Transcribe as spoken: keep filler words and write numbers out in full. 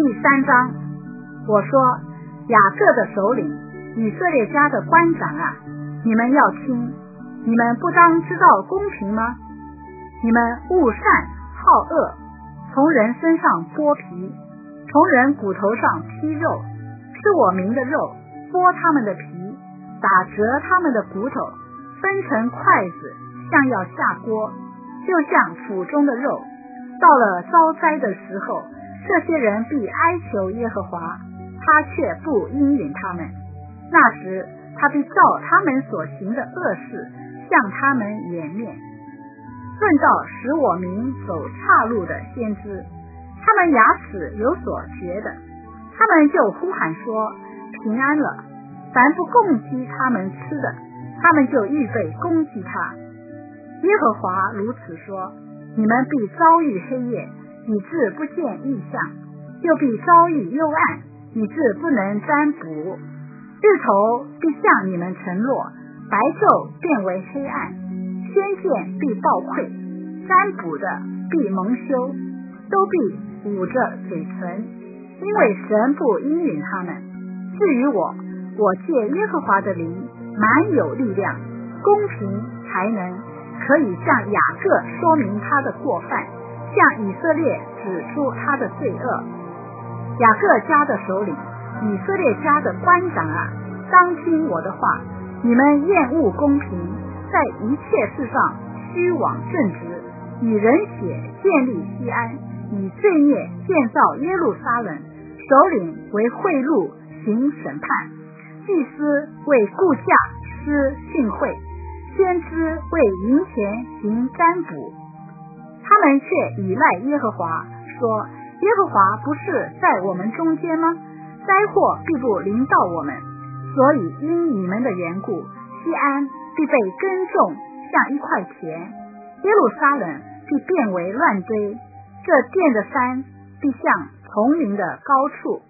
第三章，我说，雅各的首领，以色列家的官长啊，你们要听，你们不当知道公平吗？你们恶善好恶，从人身上剥皮，从人骨头上剔肉，吃我民的肉，剥他们的皮，打折他们的骨头，分成筷子，像要下锅，就像腹中的肉。到了遭灾的时候，这些人必哀求耶和华，他却不应允他们。那时他必照他们所行的恶事向他们掩面。论到使我民走岔路的先知，他们牙齿有所觉的，他们就呼喊说平安了。凡不攻击他们吃的，他们就预备攻击他。耶和华如此说，你们必遭遇黑夜，以致不见异象，又必遭遇幽暗，以致不能占卜。日头必向你们沉落，白昼变为黑暗，先见必暴溃，占卜的必蒙羞，都必捂着嘴唇，因为神不应允他们。至于我，我借耶和华的灵，满有力量，公平才能，可以向雅各说明他的过犯，向以色列指出他的罪恶。雅各家的首领，以色列家的官长啊，当听我的话，你们厌恶公平，在一切事上虚妄正直，以人血建立西安，以罪孽建造耶路撒冷。首领为贿赂行审判，祭司为雇价施训诲，先知为银钱行占卜。他们却倚赖耶和华，说耶和华不是在我们中间吗？灾祸必不临到我们。所以因你们的缘故，西安必被耕种像一块田，耶路撒冷必变为乱堆，这殿的山必像丛林的高处。